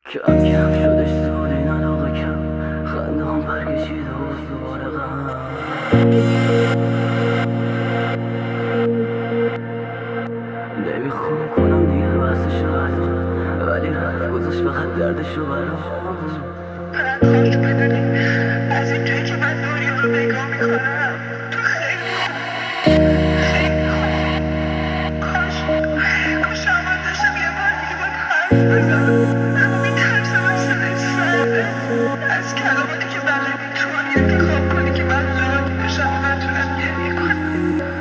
کم کم شدش زود این علاقه کم خنده هم پرکشیده و دوباره غم نمیخوام کنم دیگه بحثشو الان ولی رفت گذاشت فقط دردشو برام فقط کاش بدونی از این جایی که من دنیا رو نگاه میکنم تو خیلی خیلی کاش اول داشتم یه بار دیگه باید حرف بزنم اما میترسم از صدای سرده از کلاماتی که بلدی تو انتخاب کنی که من راضی بشم و نتونم گریه کنم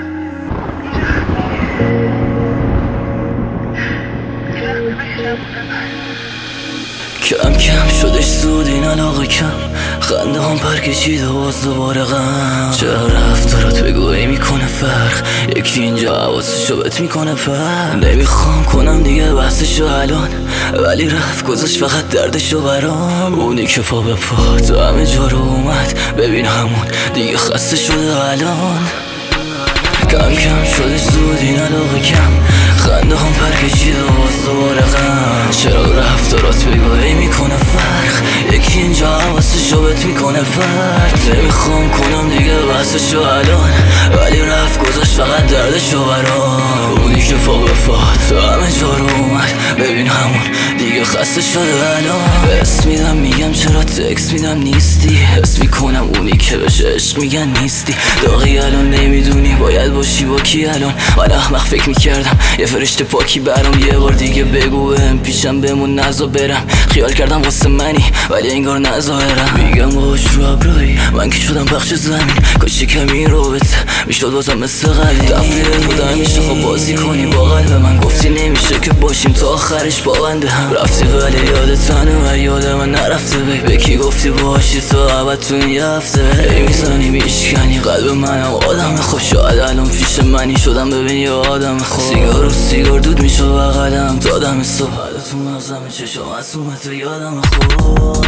کم کم شدش زود این علاقه کم خنده هم پرکشیده و باز دوباره غم چرا رفتارات بگویی میکنه فرق یکی اینجا حواسشو بهت میکنه پر نمیخوام کنم دیگه بحثشو الان ولی رفت گذاشت فقط دردشو برام اونی که پا به پا تو همه جا رو اومد ببین همون دیگه خسته شده الان کم کم شدش زود این علاقه کم خنده هم پرکشیده و باز دوباره غم چرا رفتارات بگاهی میکنه فرق یکی اینجا حواسشو بهت میکنه فرد نمیخوام کنم دیگه بحثشو الان ولی رفت گذاشت فقط دردشو برام اونی که پا به پا تو همه جا رو اومد ببین همون دیگه خسته شده الان اسم میدم میگم چرا تکس میدم نیستی حس میکنم اونی که بهش عشق میگن نیستی داغی الان نمیدونی باید باشی با کی الان من احمق فکر میکردم یه فرشته پاکی برام یه بار دیگه بگو بهم پیشم بمون نزا برم خیال کردم واسه منی ولی انگار نظاهرم میگم باش رو ابروی من که شدم بخش زمین کاش کمی رابطه میشد بازم مثل قدیم تفریه بودم میشه خب بازی کنی با قلب من گفتی نمیشه که باشیم تا آخرش با بنده هم رفتی ولی یادت و یاد من نرفته به کی گفتی باشی تا ابد تو این هفته ای میزنی میشکنی قلب منم آدم خوب شاید الان پیش منی شدم ببین یه آدم خوب سیگار و سیگار دود میشه بغلم دادم صبح تو مغزم چشم معصومه تو یادم خوب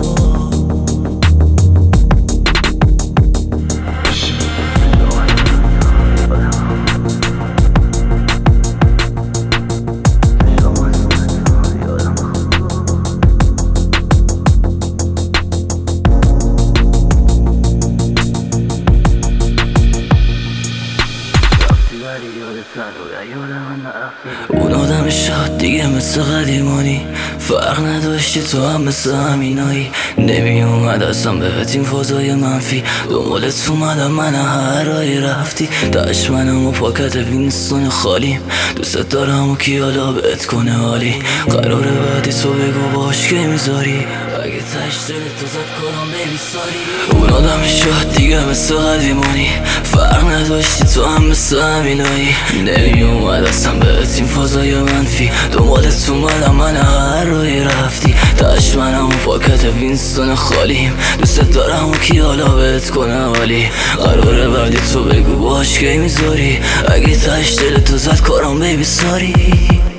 اون آدم شاد دیگه مثل قدیمانی فرق نداشتی تو هم مثل همینایی نمی اومد اصلا بهت این فضای منفی دنبالت اومدم من هر رایی رفتی داشت منم و پاکت وینستون خالیم دوست دارم و کی حالا بهت کنه حالی قراره بعدی تو بگو باش که میذاری اگه تش دلت تو زد کنم بیبی ساری اون آدم شاد دیگه مثل قدیمانی فرق نداشتی تو هم مثل همینایی نمی اومد اصلا بهت این فضای منفی دنبالت اومدم من هر روی رفتی داشت منم و پاکت وینستون خالیم دوست دارم و کی حالا بهت کنه حالی قراره بعدی تو بگو باش که میذاری اگه تش دلت تو زد کنم بیبی ساری